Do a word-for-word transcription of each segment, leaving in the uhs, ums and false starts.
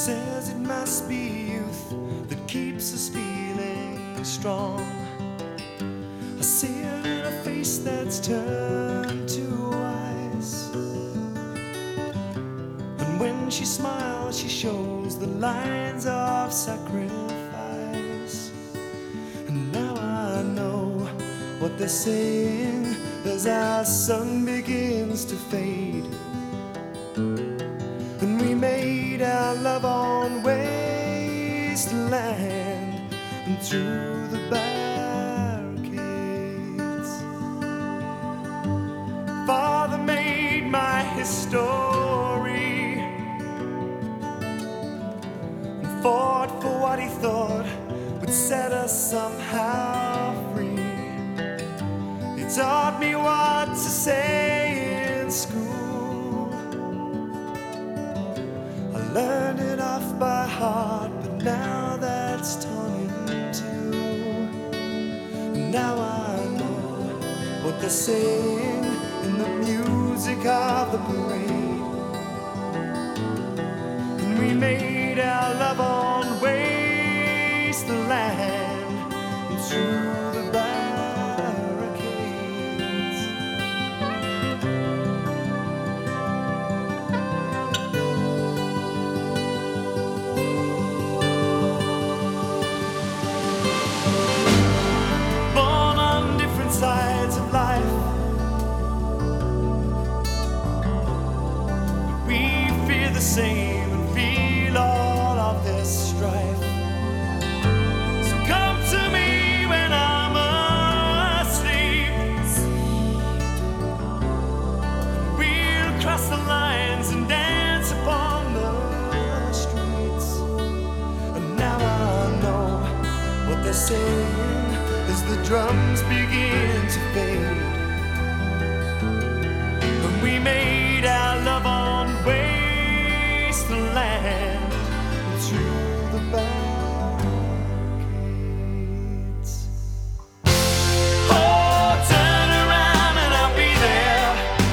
says it must be youth that keeps us feeling strong. I see it in a face that's turned to ice, and when she smiles she shows the lines of sacrifice. And now I know what they're saying as our sun begins to fade, and we made our love on wasteland and through the barricades. Father made my history and fought for what he thought would set us somehow free. He taught me what to say in school. I learned it off by heart, but now that's torn in two. And now I know what they're saying in the music of the parade. And we made our love on wasteland and through the barricades. Born on different sides of life, we fear the same and feel all of this strife. So come to me when I'm asleep. We'll cross the lines and dance upon the streets. And now I know what they're saying as the drums begin to fade. When we made our love on wasteland and through the barricades. Oh, turn around and I'll be there.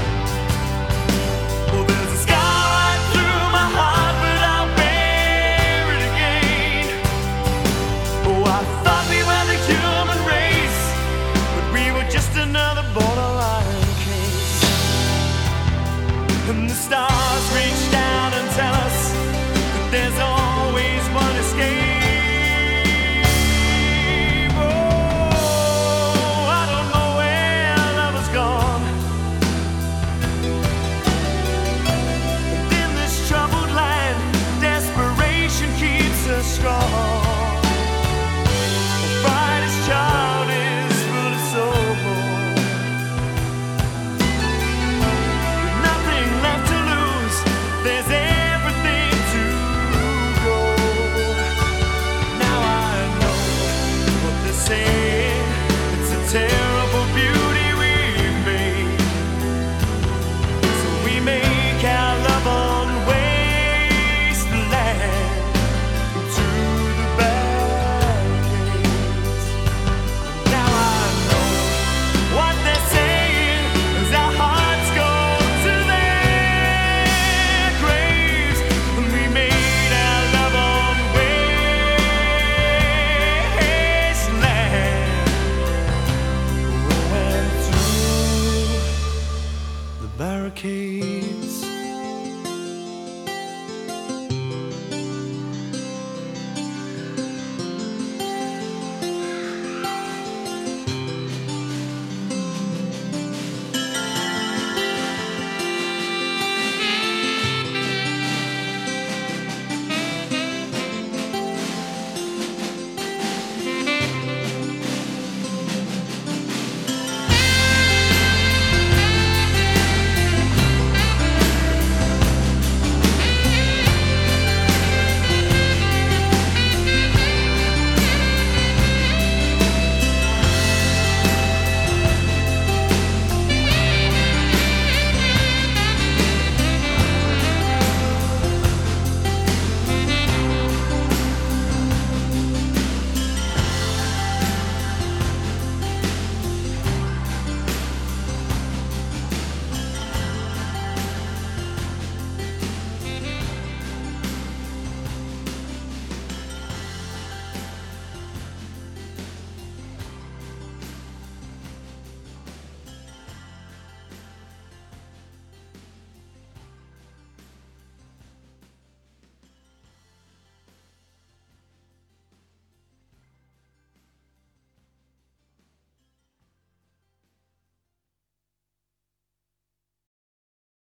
Oh, there's a scar right through my heart, but I'll bear it again. Oh, I thought we were the human race, but we were just another borderline case. And the stars reach down and tell us